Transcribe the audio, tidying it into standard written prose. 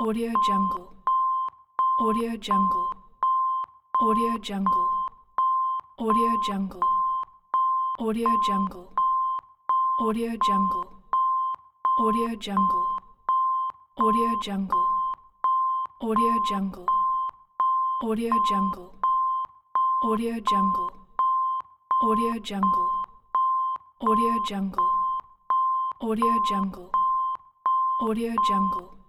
Audio Jungle. Audio Jungle. Audio Jungle. Audio Jungle. Audio Jungle. Audio Jungle. Audio Jungle. Audio Jungle. Audio Jungle. Audio Jungle. Audio Jungle. Audio Jungle. Audio Jungle. Audio Jungle. Audio Jungle.